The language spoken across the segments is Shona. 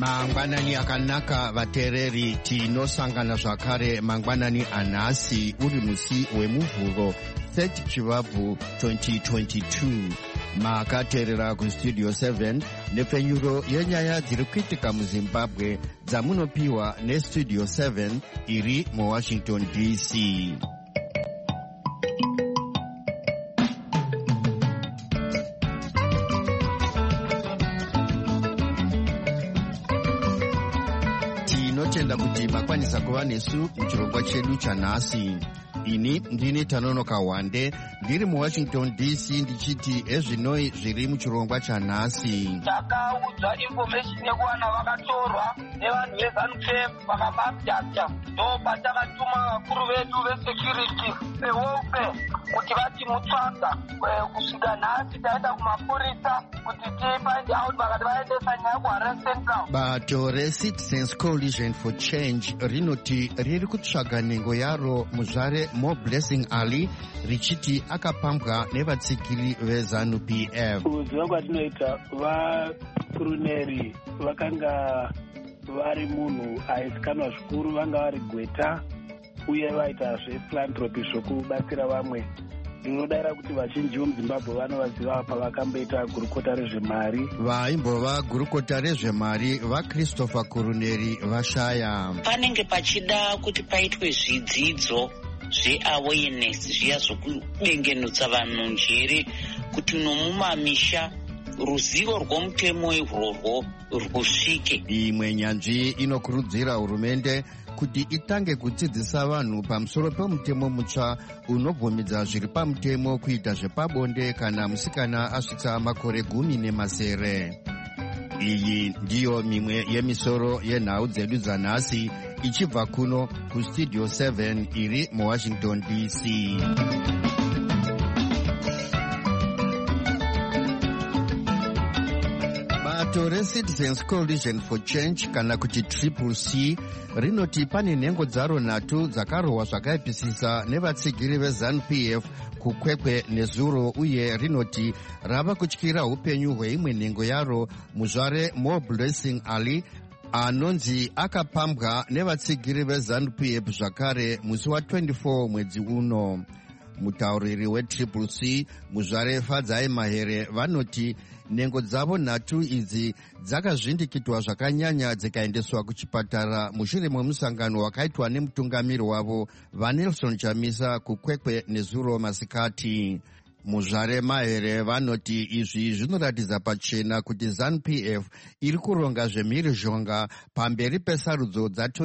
Mangwanani akanaka vatereri, tinosangana zvakare mangwanani anhasi uri musi wemuvhuro 30 Chivabvu 2022. Makateerera kustudio 7 nepfenyuro yenyaya dziri kuitika muZimbabwe dzamunopiwa nestudio 7 iri muWashington DC. Tinotenda kuti makwanisa kuva nesu muchirongwa chedu chanhasi. Ini ndini Tanonoka Wande ndiri muWashington DC ndichiti ezvinoi zviri muchirongwa chanhasi. Takaudza information yekuwana vakatorwa nevanhu veZANU-PF vakamabhadha. Ndopatakatuma vakuru vedu vesecurity vewelfare kuti vatimutsvaga. Kusvika nhasi taenda kumapurisa kuti tifind out vakati vaendesa nyaya kuHarare Central. Bato reCitizens Coalition for Change rinoti riri kutsvaga nhengo yaro muzvare Mo Blessing Ali richiti akapambwa nevatsikiri veZANU-PF. Kuziva kwatinoita vakuruneri vakanga vari munhu aizikanwa zvikuru, vanga vari gweta uye vaita zvephilanthropy zvokubatsira vamwe. Ndinodara kuti vazhinji vomuZimbabwe vanovaziva pavakamboita gurukota rezvemari. Vaimbova gurukota rezvemari vaChristopher Kuruneri vashaya. Panenge pachida kuti paitwe zvidzidzo zveawareness zviya zvokubengenutsa vanhu njere kuti nomumamisha ruzivo rwomutemo irworwo rwusvike. Imwe nyanzvi inokurudzira hurumende kuti itange kudzidzisa vanhu pamusoro pemutemo mutsva unobvumidza zviri pamutemo kuita zvepabonde kana musikana asvitsa makore 10. Iyi ndiyo mimwe yemisoro yenhau dzedu dzanhasi ichibva kuno kustudio 7 iri muWashington DC. Bato reCitizens Coalition for Change kana kuti CCC rinoti pane nhengo dzaro 3 dzakarohwa zvakaipisisa nevatsigiri veZANU-PF kukwekwe nezuro, uye rinoti rava kutyira upenyu hweimwe nhengo yaro muzvare Mo Blessing Ali anonzi akapambwa nevatsigiri veZANU-PF zvakare musi wa24 mwedzi uno. Mutauriri weCCC muzvare Fadzai Mahere vanoti nhengo dzavo 3 idzi dzakazvindikitwa zvakanyanya dzikaendeswa kuchipatara mushure memusangano wakaitwa nemutungamiri wavo vaNelson Chamisa kukwekwe nezuro masikati. Muzvare Mahere vanoti izvi zvinoratidza pachena kuti ZANU-PF iri kuronga zvemhirizhonga pamberi pesarudzo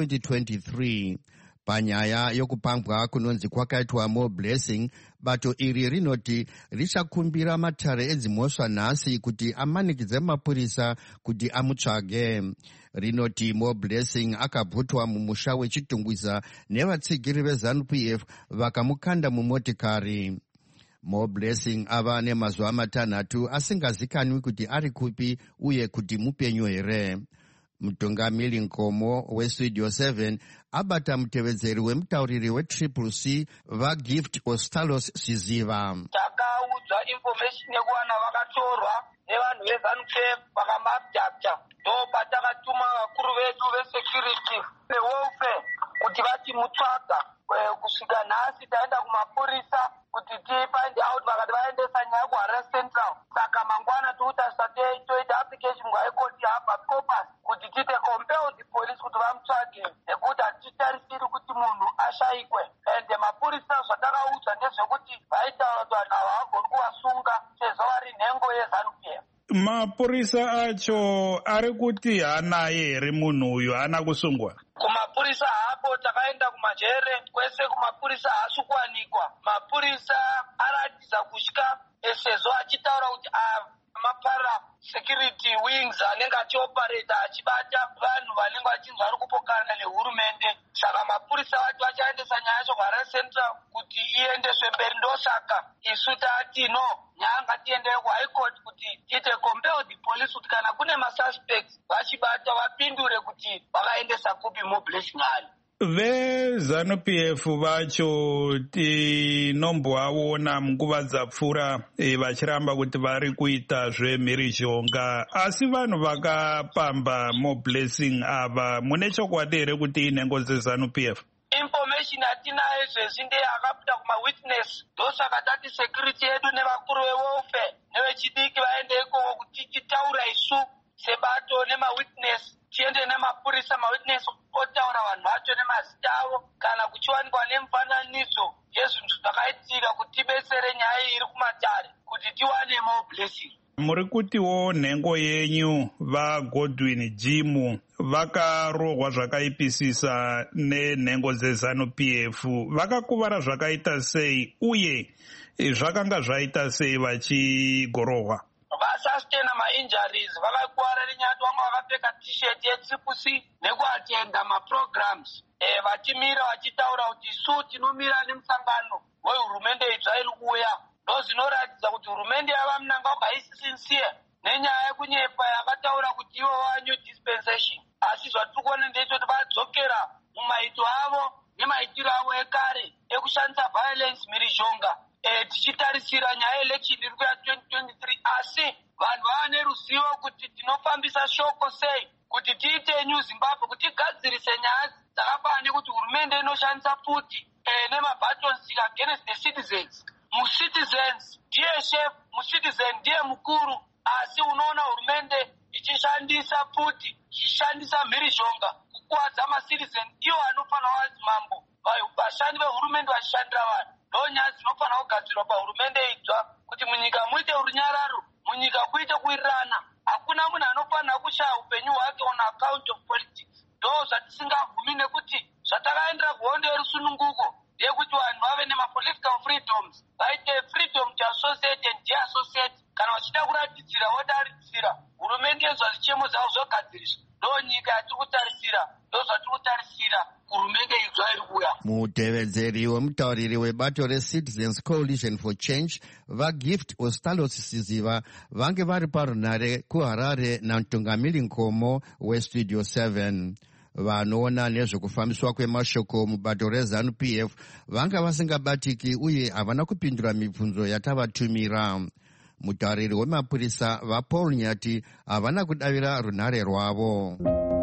dza2023. Panyaya yokupambwa kunonzi kwakaitwa Mo Blessing, bato iri rinoti richakumbira matare edzimhosva nhasi kuti amanikidze mapurisa kuti amutsvage. Rinoti Mo Blessing akabvutwa mumusha weChitungwiza nevatsigiri veZANU-PF vakamukanda mumotikari. Mo Blessing ava nemazuva 6 asingazikanwi kuti ari kupi uye kuti mupenyu here. Mutungamiri Nkomo westudio 7 abata mutevedzeri wemutauriri weCCC vaGift Ostalos Siziva. Takaudzwa information yekuwana vakatorwa nevanhu veZANU-PF vakamabhadha. Ndopatakatuma vakuru vedu vesecurity vewelfare kuti vatimutsvaga. Kusvika nhasi taenda kumapurisa kuti tifind out vakati vaendesa nyaya kuHarare Central. Saka mangwana toita application kuHigh Court habeas corpus kuti tiite compel the police kuti vamutsvage, nekuti hatitarisiri kuti munhu ashayikwe. Ende mapurisa zvatakaudzwa ndezvekuti vaitaura kuti vanhu ava havagoni kuvasunga sezvo vari nhengo yeZANU-PF. Mapurisa acho ari kuti hanaye here munhu uyu hana kusungwa? Kumapurisa hapo takaenda kumajere kwese, kumapurisa haasi kuwanikwa. Mapurisa aratidza kutya sezvo achitaura kuti mapara security wings anenge achioperata achibata vanhu vanenge vachinzi vari kupokana nehurumende. Saka mapurisa vati vachaendesa nyaya yacho kuHarare Central kuti iendeswe mberi. Ndosaka isu tati no, nyaya ngatiendei kuHigh Court kuti tiite compel the police kuti kana kune masuspects vachibata vapindure kuti vakaendesa kupi Mo Blessing Ali. VeZANU-PF vacho tinombovaona munguva dzapfuura vachiramba kuti vari kuita zvemhirizhonga, asi vanhu vakapamba moblessing ava mune chokwadi here kuti inhengo dzeZANU-PF? Information atinayo izvezvi ndeye akabuda kumawitness, ndosaka tati security yedu nevakuru vewelfare nevechidiki vaende ikoko kuti tichitaura isu sebato nemawitness, tiende nemapurisa mawitness otaura vanhu vacho nemazita avo, kana kuchiwanikwa nemufananidzo yezvinhu zvakaitika kuti tibetsere nyaya iri kumatare kuti tiwane more blessing. Muri kutiwo nhengo yenyu vaGodwin Jimu vakarohwa zvakaipisisa nenhengo dzeZANU-PF, vakakuvara zvakaita sei uye zvakanga zvaita sei vachigorohwa? Vasastena mainjuries, vakakuwara nenyaya vamwe vakapfeka t-shirt yeTCC nekuatenda maprograms, vachimira vachitaura kuti su tinomira nemusangano wehurumende itsva iri kuuya. Ndozvinoratidza kuti hurumende yavamunangagwa haisi sincere nenyaya yekunyepa yakataura kuti ivo new dispensation, asi zvatiri kuona ndechoti vadzokera mumaito avo nemaitiro avo ekare ekushandisa violence mhirizhonga, tichitarisira nyaya election iri kuya 2023, asi vanhu vava neruzivo kuti tinofambisa shoko sei kuti tiite New Zimbabwe, kuti tigadzirise nyaya dzakafanana nekuti hurumende inoshandisa futi nemabatons against the citizens. Mucitizens ndiye chef, mucitizen ndiye mukuru, asi unoona hurumende ichishandisa futi, ichishandisa mhirizhonga kukuwadza macitizen, iwo anofanira wazi mambo. Vashandi vehurumende vachishandira vanhu, ndonyaya dzinofanira kugadzirwa pahurumende idzva kuti munyika muite runyararo, munyika kuite kuwirirana. Hakuna munhu anofanira kushaya upenyu hwake on account of politics. Ndo zvatisingabvumi nekuti zvatakaendera kuhondo yerusununguko ndeyekuti vanhu vave nema-political freedoms, vaite freedom to associate and de-associate. Kana vachida kuratidzira vodaridzira, hurumende yezva zvichemo zvavo zvogadziriswa. Ndo nyika yatiri kutarisira, ndo zvatiri kutarisira hurumende idzva iri kuuya. Mutevedzeri wemutauriri webato reCitizens Coalition for Change vaGift Ostalos Siziva vange vari parunare kuHarare namutungamiri Nkomo weStudio 7. Vanoona nezvekufambiswa kwemashoko mubato reZANU-PF vanga vasingabatiki uye havana kupindura mibvunzo yatavatumira. Mutauriri wemapurisa vaPaul Nyati havana kudavira runare rwavo.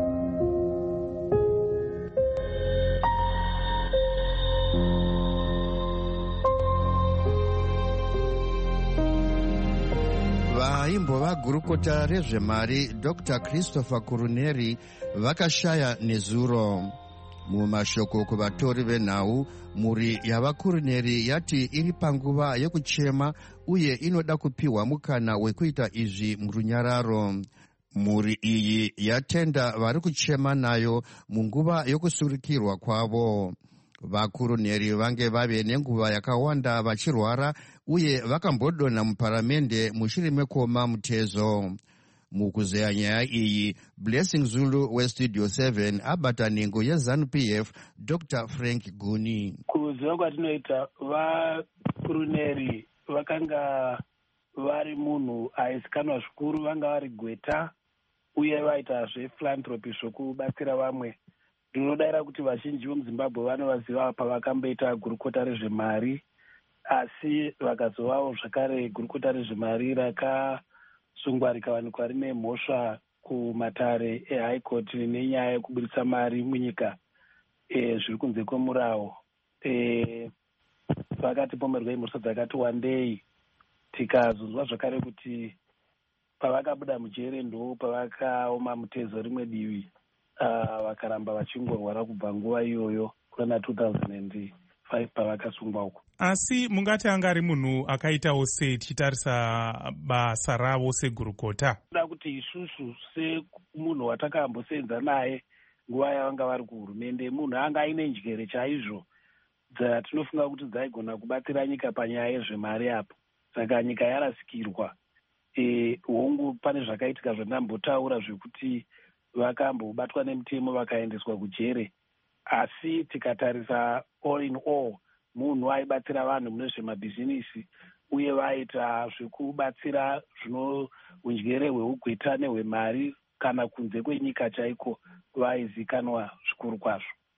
Vaimbova gurukota rezvemari Dr. Christopher Kuruneri vakashaya nezuro. Mumashoko kuvatori venhau, mhuri yavaKuruneri yati iri panguva yekuchema uye inoda kupiwa mukana wekuita izvi murunyararo. Mhuri iyi yatenda vari kuchema nayo munguva yokusurukirwa kwavo. VaKuruneri vange vave nenguva yakawanda vachirwara uye vakambodonha muparamende mushure mekoma mutezo. Mukuzeya nyaya iyi, Blessing Zulu weStudio 7 abata nhengo yeZANU-PF Dr. Frank Guni. Kuziva kwatinoita, vaKuruneri vakanga vari munhu aizikanwa zvikuru, vanga vari gweta uye vaita zvephilanthropy zvokubatsira vamwe. Ndinodayira kuti vazhinji vemuZimbabwe vanovaziva pavakamboita gurukota rezvemari, asi vakazovawo zvakare gurukota rezvemari rakasungwa rikawanikwa rine mhosva kumatare eHigh Court nenyaya yekuburitsa mari munyika zviri kunze kwemurawo. Vakatipomerwa mhosva dzakati wandei, tikazozwa zvakare kuti pavakabuda mujere ndo pavakaoma mutezo rimwe divi. Vakaramba vachingorwara kubva nguva iyoyo kuna 2005 pavakasungwa uko. Asi mungati anga ari munhu akaitawo sei tichitarisa basa ravo segurukota? Kuda kuti isusu semunhu watakambosenza naye nguva yavanga vari kuhurumende, munhu anga aine njere chaizvo dzatinofunga kuti dzaigona kubatsira nyika panyaya yezvemari apo. Saka nyika yarasikirwa. Hongu pane zvakaitika zvandambotaura zvekuti vakambobatwa nemutemo vakaendeswa kujere, asi tikatarisa all in all, munhu aibatsira vanhu mune zvemabhizinisi uye vaita zvekubatsira zvino unjere hweugweta nehwemari kana kunze kwenyika chaiko, vaizikanwa zvikuru kwazvo.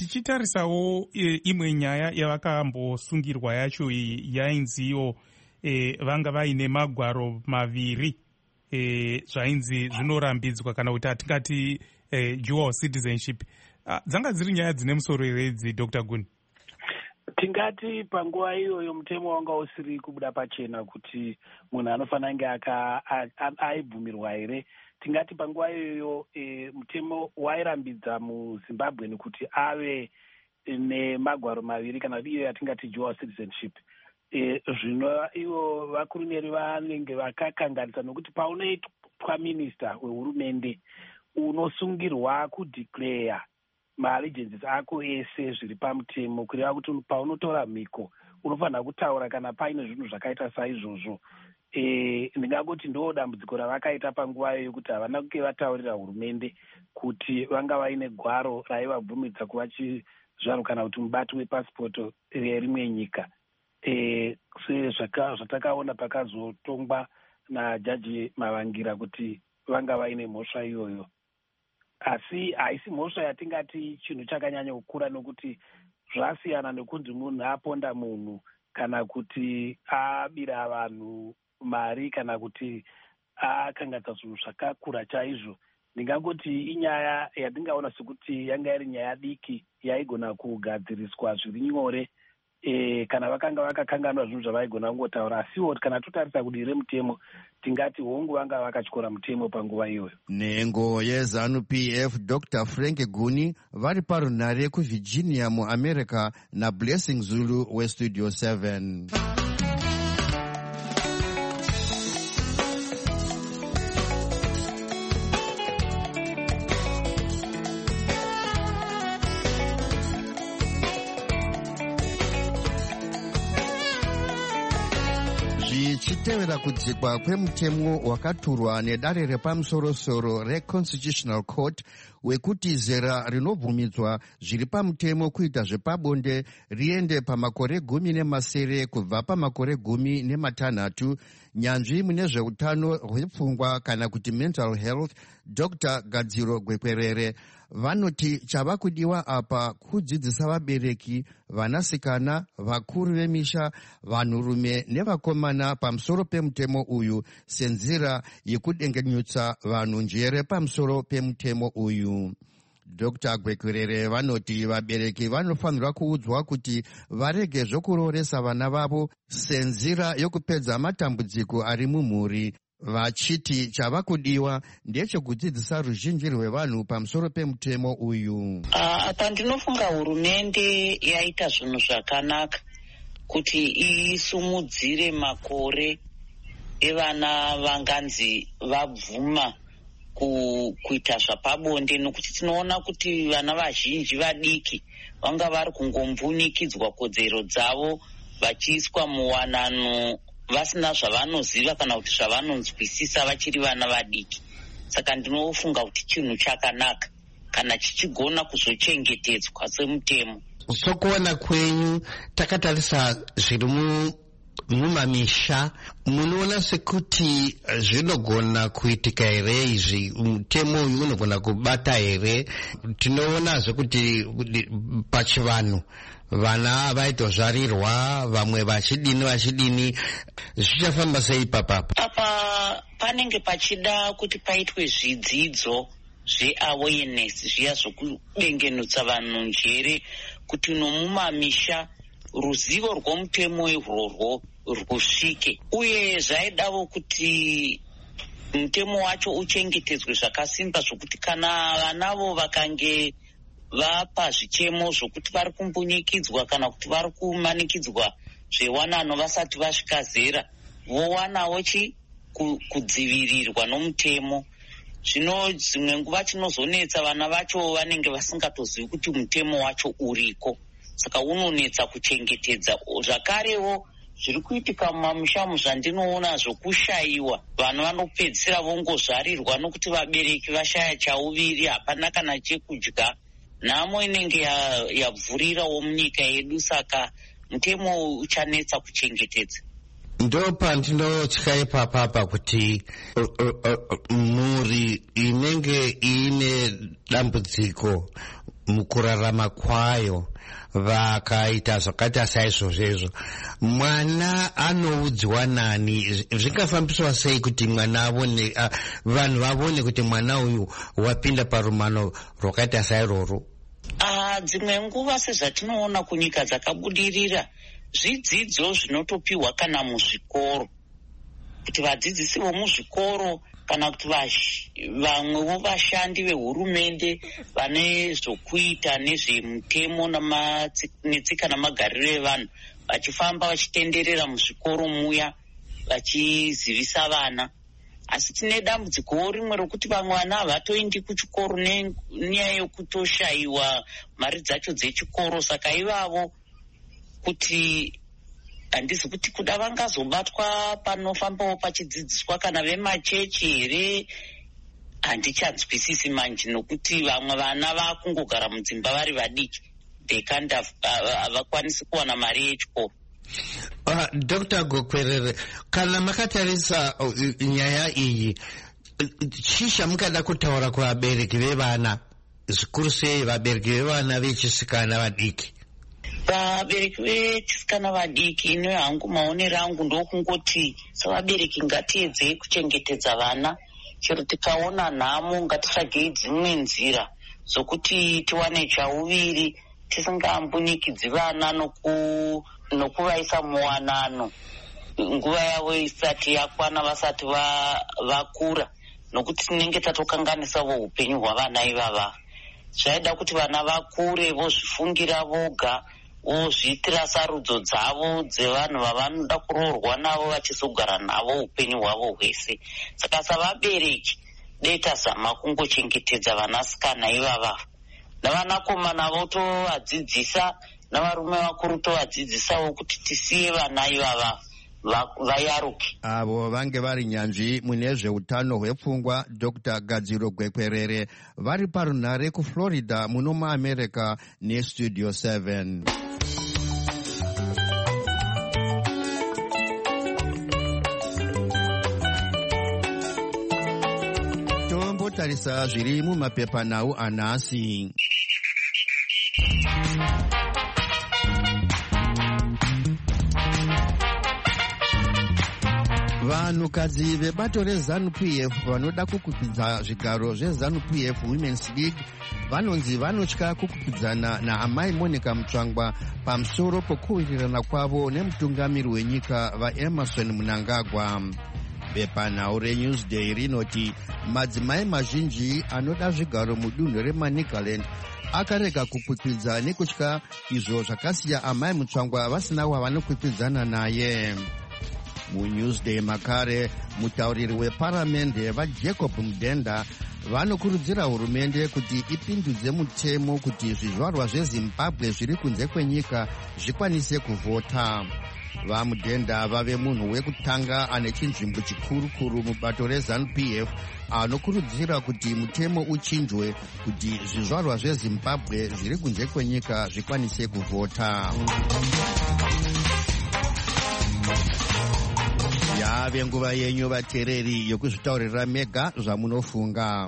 tichitarisawo imwe nyaya yavakambosungirwa yacho yainziwo vanga vaine magwaro maviri zvainzi zvinorambidzwa kana kuti hatingati dual citizenship. Dzanga dziri nyaya dzine musoro here idzi, Dr. Guni? Tingati panguva iyoyo mutemo wanga usiri kubuda pachena kuti munhu anofanira kunge aibvumirwa here. Tingati panguva iyoyo mutemo wairambidza muZimbabwe kuti ave nemagwaro maviri kana kuti iyo yatingati dual citizenship. Zvino ivo vakurumeri vanenge vakakanganisa nokuti paunoitwa minista wehurumende unosungirwa kudeclare maallegiances ako ese zviri pamutemo, kureva kuti paunotora mhiko unofanira kutaura kana paine zvinhu zvakaita saizvozvo. Ndingangoti ndo dambudziko ravakaita panguva iyoyo kuti havana kunge vataurira hurumende kuti vanga vaine gwaro raivabvumidza kuva chizvaro kana kuti mubati wepasipoto yerimwe nyika. Zvatakaona pakazotongwa najaji Mavangira kuti vanga vaine mhosva iyoyo, asi haisi mhosva yatingati chinhu chakanyanya kukura, nokuti zvasiyana nekunzi munhu aponda munhu kana kuti abira vanhu mari kana kuti akangadza zvinhu zvakakura chaizvo. Ndingangoti inyaya yatingaona sekuti yanga iri nyaya diki yaigona kugadziriswa zviri nyore kana vakanga vakakanganwa zvinhu zvavaigona kungotaura. Asiwo kana totarisa kudire mutemo tingati hongu vanga vakatyora mutemo panguva iyoyo. Nhengo yeZANU-PF Dr. Frank Guni vari parunhare kuVirginia muAmerica naBlessing Zulu weStudio 7. Zvichitevera kudzikwa kwemutemo wakaturwa nedare repamusoro-soro reConstitutional Court wekuti zera rinobvumidzwa zviri pamutemo kuita zvepabonde riende pamakore 18 kubva pamakore 16, nyanzvi mune zveutano hwepfungwa kana kuti mental health Dr. Gadziro Gwekwerere vanoti chava kudiwa apa kudzidzisa vabereki, vanasikana, vakuru vemisha, vanhurume nevakomana pamusoro pemutemo uyu senzira yekudengenyutsa vanhu njere pamusoro pemutemo uyu. Dr. Gwekwerere vanoti vabereki vanofanirwa kuudzwa kuti varege zvokurooresa vana vavo senzira yokupedza matambudziko ari mumhuri, vachiti chava kudiwa ndechekudzidzisa ruzhinji rwevanhu pamusoro pemutemo uyu. Apa ndinofunga hurumende yaita zvinhu zvakanaka kuti isumudzire makore evana vanganzi vabvuma kuita zvapabonde, nokuti tinoona kuti vana vazhinji vadiki vanga vari kungombunikidzwa kodzero dzavo vachiiswa muwanano vasina zvavanoziva kana kuti zvavanonzwisisa vachiri vana vadiki. Saka ndinofunga kuti chinhu chakanaka kana chichigona kuzochengetedzwa semutemo. Sokuona kwenyu takatarisa zviri mumamisha, munoona sekuti zvinogona kuitika here izvi, mutemo uyu unogona kubata here? Tinoonazve kuti pachivanhu vana vaitozvarirwa, vamwe vachidini, zvichafamba sei papapa? Apa panenge pachida kuti paitwe zvidzidzo zveawareness zviya zvokubengenutsa vanhu njere kuti nomumamisha ruzivo rwomutemo irworwo rwusvike, uye zvaidawo kuti mutemo wacho uchengetedzwe zvakasimba zvokuti kana vanavo vakange vapa zvichemo zvokuti vari kumbunyikidzwa kana kuti vari kumanikidzwa zvewanano vasati vasvika zera, vowanawo kudzivirirwa nomutemo. Zvino dzimwe nguva chinozonetsa vana vacho vanenge vasingatozivi kuti mutemo wacho uriko, saka unonetsa kuchengetedza. Zvakarewo zviri kuitika mumamushamu zvandinoona zvokushayiwa, vanhu vanopedzisira vongozvarirwa nokuti vabereki vashaya chauviri, hapana kana chekudya. Nhamo inenge yabvurirawo munyika yedu, saka mutemo uchanetsa kuchengetedza. Ndo pandinotya ipapapa kuti mhuri inenge ine dambudziko mukurarama kwayo vakaita zvakaita saizvozvezvo, mwana anoudzwa nani? Zvingafambiswa sei kuti mwana avone, vanhu vavone kuti mwana uyu wapinda parumano rwakaita sairoro? Dzimwe nguva sezvatinoona kunyika dzakabudirira, zvidzidzo zvinotopiwa kana muzvikoro, kuti vadzidzisi vomuzvikoro kana kuti vamwewo vashandi vehurumende vane zvokuita nezvemutemo netsika namagariro evanhu vachifamba vachitenderera muzvikoro muya vachizivisa vana. Asi tine dambudziko rimwe rokuti vamwe vana havatoendi kuchikoro nenyaya yokutoshayiwa mari dzacho dzechikoro. Saka ivavo kuti handizi kuti kuda vangazobatwa panofambawo pachidzidziswa kana vemachechi here, handichanzwisisi manje, nokuti vamwe vana vakungogara mudzimba vari vadiki, havakwanisi kuwana mari yechikoro. Dr. Gokwerere, kana makatarisa nyaya iyi, chii chamukada kutaura kuvabereki vevana, zvikuru sei vabereki vevana vechisikana vadiki? Vabereki vechisikana vadiki, ino hangu maonero angu ndokungoti savabereki ngatiedzei kuchengetedza vana. Chero tikaona nhamo ngatitsvagei dzimwe nzira zokuti tiwane chauviri, tisingambunyikidzwi vana nokuvaisa muwanano nguva yavo isati yakwana, vasati vakura, nokuti tinenge tatokanganisawo upenyu hwavana ivava. Zvaida kuti vana vakure vozvifungira voga, vozviitira sarudzo dzavo dzevanhu vavanoda kuroorwa navo vachizogara navo upenyu hwavo hwese. Saka savabereki dei tazama kungochengetedza vanasikana ivava, navanakomana votovadzidzisa, navarume vakuru tovadzidzisawo kuti tisiye vana ivava vayaruke. Avo vange vari nyanzvi mune zveutano hwepfungwa, Dr. Gadziro Gokwerere, vari parunhare kuFlorida muno muAmerica neStudio 7. Tombotarisa zviri mumapepanhau anhasi. Vanhukadzi vebato reZANU-PF vanoda kukwikwidzana zvigaro zveZANU-PF Women's League vanonzi vanotya kukwikwidana naamai Monica Mutsvangwa pamusoro pokuwirirana kwavo nemutungamiri wenyika vaEmerson Mnangagwa. Bepanhau reNewsday rinoti madzimai mazhinji anoda zvigaro mudunhu reManicaland akarega kukwikwidza nekutya izvo zvakasiya amai Mutsvangwa vasina wavanokwikwidzana naye. MuNewsday makare mutauriri weparamende vaJacob Mudenda vanokurudzira hurumende kuti ipindudze mutemo kuti zvizvarwa zveZimbabwe zviri kunze kwenyika zvikwanise kuvhota. VaMudenda vave munhu wekutanga ane chinzvimbo chikuru mubato reZANU-PF anokurudzira kuti mutemo uchinjwe kuti zvizvarwa zveZimbabwe zviri kunze kwenyika zvikwanise kuvhota. Yave nguva yenyu vateereri yokuzvitaurira mega zvamunofunga.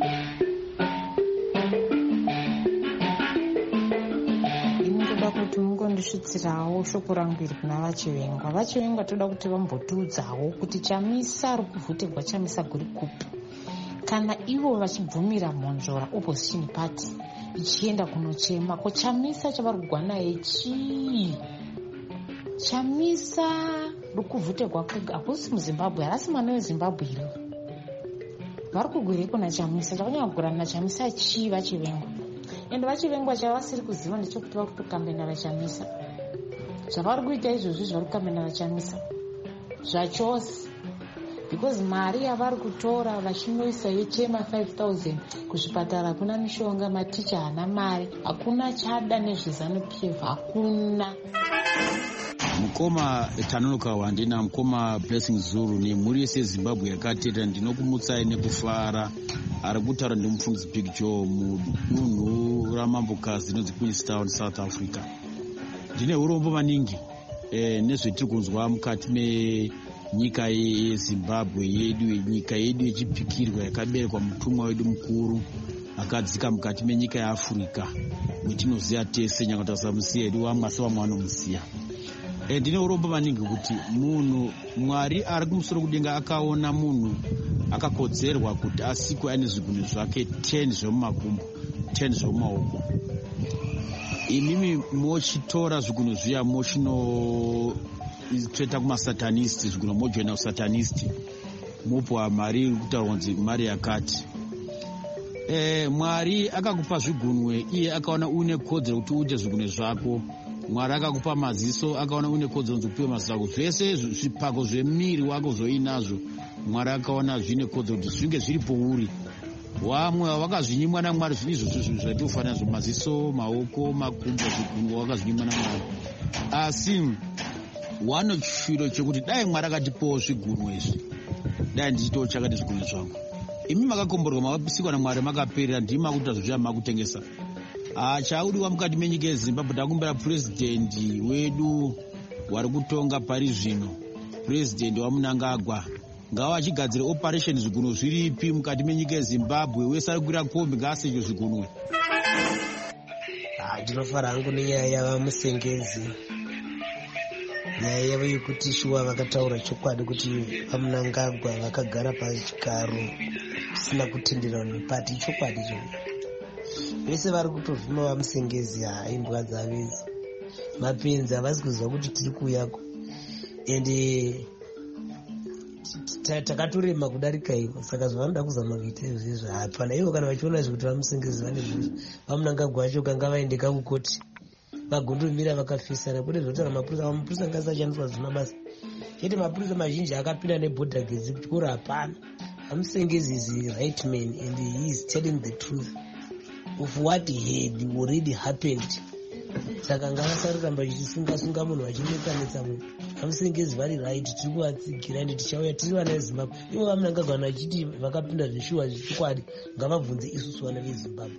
Ndinoda kuti mungondisvitsirawo shoko rangu iri kuna vaChivengwa. VaChivengwa toda kuti vambotiudzawo kuti chamisa rokuvhoterwa chamisa guri kupi, kana ivo vachibvumira mhonzora opposition party ichienda kunochema ko chamisa chavari kugwa naye chii? Chamisa rokuvhoterwa kwega hakusi muZimbabwe, harasi mwana weZimbabwe iri vari kugwireko nachamisa. Chakanyanya kugurana nachamisa chii vaChivengwa? Ende vaChivengwa chavasiri kuziva ndechekuti vari kutokambena vachamisa. Zvavari kuita izvozvi zvari kukambena vachamisa zvachose, because mari yavari kutora vachinoisa yechema 5,000 kuzvipatara, kuna mishonga, maticha hana mari, hakuna chada nezveZANU-PF, hakuna. Mukoma Tanonoka Wandina, Mukoma Blessing Zulu nemhuri yese Zimbabwe yakateta, ndinokumutsai nekufara. Ari kutaura ndimufundisi Big Joe mudunhu ramambokazi inonzi Queenstown, South Africa. Ndine urombo maningi nezvetiri kunzwa mukati menyika yeZimbabwe yedu, nyika yedu yechipikirwa yakaberekwa mutumwa wedu mukuru akadzika mukati menyika yeAfrica mwetinoziva tese nyangwe tasamusiya edu vamwe asi vamwe vanomusiya. Ndine urombo maningi kuti munhu Mwari ari kumusoro kudenga akaona munhu akakodzerwa kuti asikwe ane zvigunwe zvake 10 zvemumakumbo 10 zvemumaoko. Imimi mochitora zvigunwe zviya mochinotsveta kumasatanisti, zvigunwe mojoina kusatanisti mopuwa mari iri kutaurwa kunzi mari yakati. Mwari akakupa zvigunwe, iye akaona une kodzero kuti uite zvigunwe zvako. Mwari akakupa maziso, akaona une kodzero kuti upiwe maziso ako. Zvese zvipako zvemiri wako zvoinazvo Mwari akaona zvine kodzero kuti zvinge zviri pouri. Wamwe wakazvinyimwa naMwari zvinizvo zvatiufanira zvo, maziso, maoko, makumbo, zvigunwe wakazvinyimwa naMwari. Asi wanochiro chekuti dai Mwari akatipawo zvigunwe izvi, dai ndichitotsvaka nezvigunwe zvangu. Imi makakomborwa makapisikwa naMwari makaperera, ndimi makuita zvozviya makutengesa. Chaudiwa mukati menyika yeZimbabwe takumbira purezidendi wedu wari kutonga pari zvino, purezidendi waMnangagwa, ngava achigadzira operation zvigunwe zviripi mukati menyika yeZimbabwe. Wese ari kukwira kombi ngaasecho zvigunwe. Ndinofara hangu nenyaya yavamusengezi, nyaya yavo yekuti shuwa vakataura chokwadi kuti vaMnangagwa vakagara pachigaro zvisina kutenderana nepati. Chokwadi cho vese vari kutovhima vamusengezi. Imbwa dzavezi mapenzi havasi kuziva kuti tiri kuuyako, ende takatorema kudarika ivo. Saka zvavanoda kuzama kuita izvizvo hapana. Ivo kana vachiona zvekuti vamusengezi vane zvizvo, vaMnangagwa vacho kanga vaendeka kukoti vagondomira vakafisana. Kune zvotaura mapurisa ngasachandiswa zvina basa chete. Mapurisa mazhinji akapinda nebhodha gedzi kuchikoro hapana. Vamusengezi is a right man and he is telling the truth of what had already happened. Saka ngavasaruramba chichisunga munhu vachinetsanetsa munhu. Vamusengezi vari right, tiri kuvatsigira ende tichauya tiri vana veZimbabwe. Ivo vaMnangagwa vachiti vakapinda zvishuwa zvichokwadi, ngavabvunze isusu vana veZimbabwe.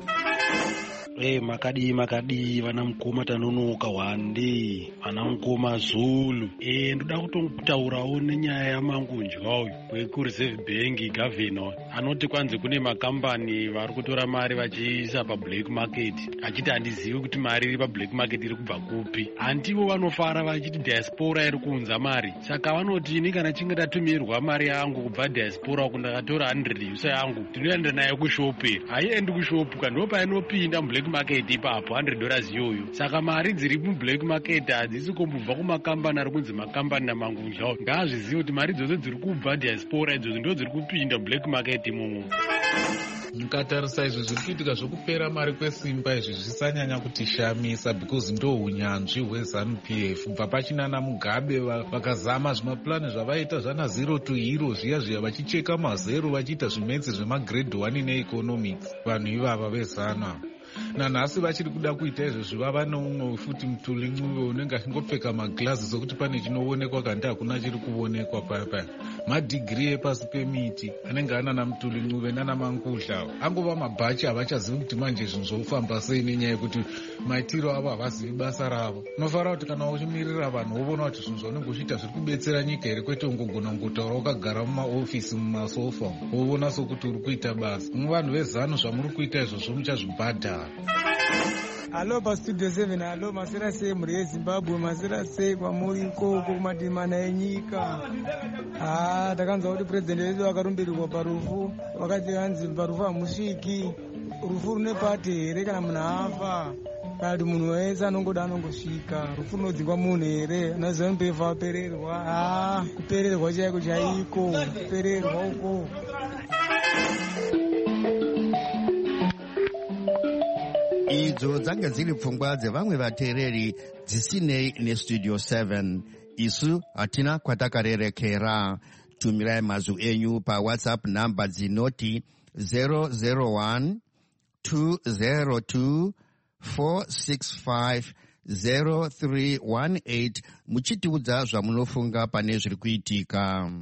Makadi vana mukoma tanonoka wande, vana mukoma Zulu. Ndoda kutotaurawo nenyaya yamangunjwa uyu wekureserve bank governor anoti kwanzi kune makambani vari kutora mari vachiisa pablack market, achiti handizivi kuti mari iri pablack market iri kubva kupi. Handivo vanofara vachiti diaspora iri kuunza mari, saka vanoti ini kana chinge ndatumirwa mari yangu kubva diaspora uku ndakatora 100 yusa yangu ndinoenda nayo kushope, haiendi kushopu kandiwo painopinda black market ipapo $100 iyoyo. Saka mari dziri mublack market hadzisi kumbobva kumakambani ari kunzi makambani namangunjwa. Ngaazvizive kuti mari idzodzo dziri kubva diaspora idzodzo ndo dziri kupinda black market imomo. Mukatarisa izvi zviri kuitika zvokupera mari kwesimba izvi zvisanyanya kutishamisa because ndo unyanzvi hweZANU-PF. Kubva pachinana Mugabe vakazama zvimapurani zvavaita zvana 0 to hero zviya vachicheka mazero vachiita zvimetsi zvemagrade 1 neeconomics. Vanhu ivava veZANU nanhasi vachiri kuda kuita izvo vava neumwe futi Mutuli-Ncube unenge achingopfeka maglazi sokuti pane chinoonekwa kandi hakuna chiri kuonekwa paya. Madhigiri epasi pemiti anenge anana Mutuli-Ncube nana Mankudla angova mabhachi havachazivi kuti manje zvinhu zvofamba sei nenyaya yekuti maitiro avo havazivi basa ravo. Unofanira kuti kana uchimirira vanhu wovona kuti zvinhu zvaunenge uchiita zviri kubetsera nyika here, kwete ungogona kungotaura wakagara mumaofisi mumasofa wovona sokuti uri kuita basa. Vanhu veZANU zvamuri kuita izvozvo muchazvibhadhara. Halo pastudio 7. Halo, masera sei mhuri yeZimbabwe? Masera sei kwamuri ikoko kumadimana enyika? Takanzwa kuti purezidendi wedu akarumbirirwa parufu, vakati hanzi parufu hamusviki. Rufu rune pati here kana munhu afa? Kana kuti munhu wese anongoda anongosvika? Rufu runodzingwa munhu here? ANAZANU-PF apererwa? Kupererwa chaiko chaiko, kupererwa uko. Idzo dzanga dziri pfungwa dzevamwe vateereri dzisinei nestudio 7. Isu hatina kwatakarerekera. Tumirai mazwi enyu paWhatsApp namba dzinoti 001 202 465 0318 muchitiudza zvamunofunga pane zviri kuitika.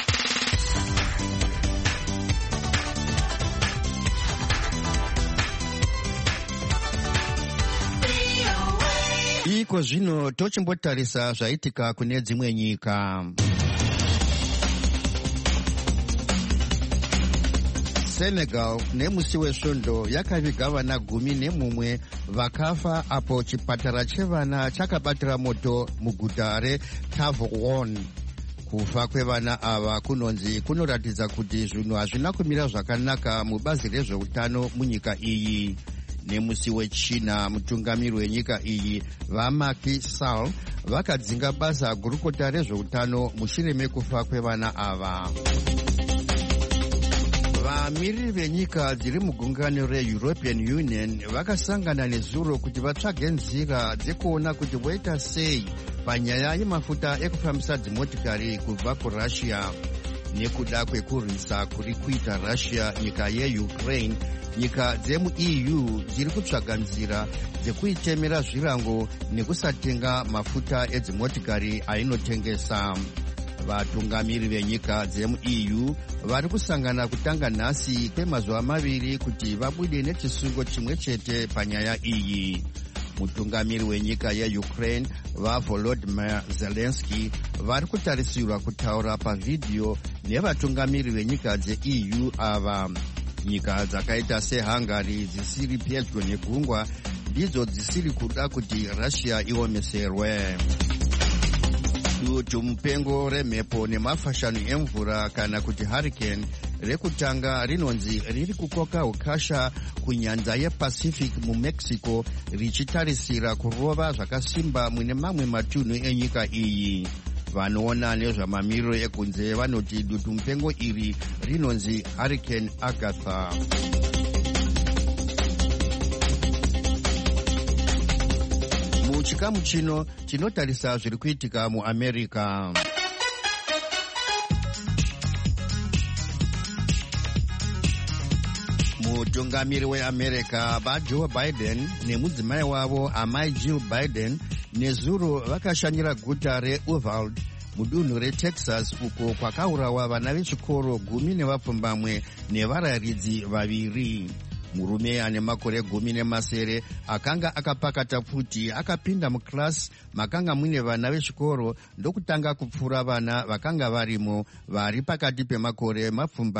Iko zvino tochimbotarisa zvaitika kune dzimwe nyika. Senegal nemusi wesvondo yakaviga vana 11 vakafa apo chipatara chevana chakabatira moto muguta reTavouan. Kufa kwevana ava kunonzi kunoratidza kuti zvinhu hazvina kumira zvakanaka mubazi rezveutano munyika iyi. Nemusi wechina mutungamiri wenyika iyi vaMacky Sall vakadzinga basa gurukota rezveutano mushure mekufa kwevana ava. Vamiriri venyika dziri mugungano reEuropean Union vakasangana nezuro kuti vatsvage nzira dzekuona kuti voita sei panyaya yemafuta ekufambisa dzimotikari kubva kuRussia. Nekuda kwekurwisa kuri kuita Russia nyika yeUkraine, nyika dzemu-EU dziri kutsvaga nzira dzekuitemera zvirango nekusatenga mafuta edzimotikari ainotengesa. Vatungamiri venyika dzemu-EU vari kusangana kutanga nhasi kwemazuva 2 kuti vabude nechisungo chimwe chete panyaya iyi. Mutungamiri wenyika yeUkraine vaVolodymyr Zelensky vari kutarisirwa kutaura pavhidhiyo nevatungamiri venyika dzeEU ava. Nyika dzakaita seHungary dzisiri pedyo negungwa ndidzo dzisiri kuda kuti Russia iomeserwe. Dutu mupengo remhepo nemafashanu emvura kana kuti hurricane rekutanga rinonzi riri kukoka ukasha kunyanza yePacific muMexico richitarisira kurova zvakasimba mune mamwe matunhu enyika iyi. Vanoona nezvamamiriro ekunze vanoti dutu mupengo iri rinonzi Hurricane Agatha. Muchikamu chino chinotarisa zviri kuitika muAmerica. Mutungamiri weAmerica vaJoe Biden nemudzimai wavo amai Jill Biden nezuro vakashanyira guta reUvalde mudunhu reTexas uko kwakaurawa vana vechikoro 10 nevarayiridzi 2. Murume ane makore 17 akanga akapakata pfuti akapinda mukilasi makanga mune vana vechikoro ndokutanga kupfura vana vakanga varimo vari pakati pemakore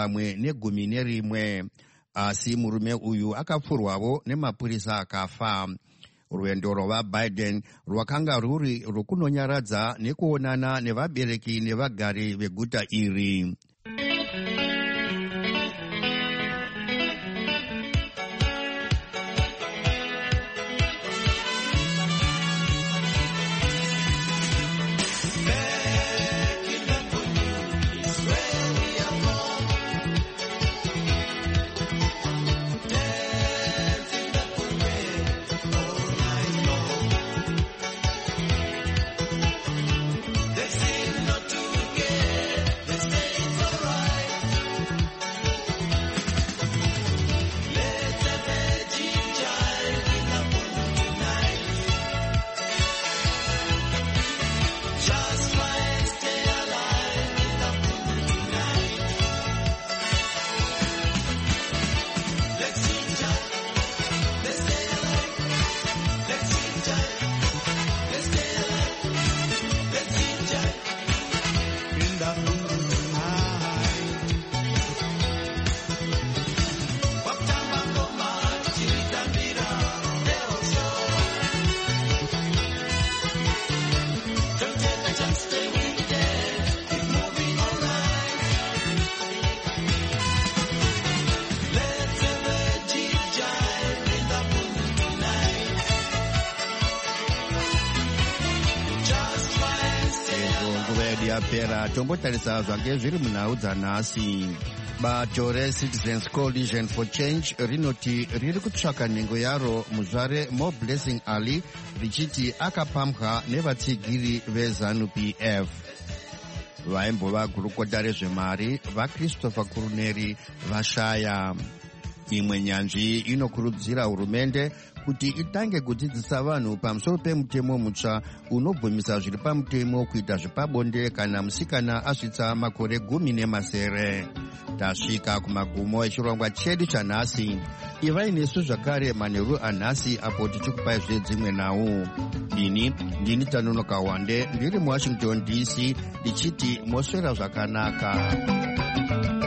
11 asi murume uyu akapfurwavo nemapurisa akafa. Rwendo rwavaBiden rwakanga rwuri rwokunonyaradza nekuonana nevabereki nevagari veguta iri. Yapera tombotarisa zvange zviri munhau dzanhasi. Bato reCitizens Coalition for Change rinoti riri kutsvaka nhengo yaro muzvare Mo Blessing Ali richiti akapambwa nevatsigiri veZANU-PF. Vaimbova gurukota rezvemari vaChristopher Kuruneri vashaya. Imwe nyanzvi inokurudzira hurumende kuti itange kudzidzisa vanhu pamusoro pemutemo mutsva unobvumisa zviri pamutemo kuita zvepabonde kana musikana asvitsa makore 18. Tasvika kumagumo echirongwa chedu chanhasi. Ivai nesu zvakare manheru anhasi apo tichikupai zvedzimwe nhau. Ndini Tanonoka Wande ndiri muWashington DC ndichiti moswera zvakanaka.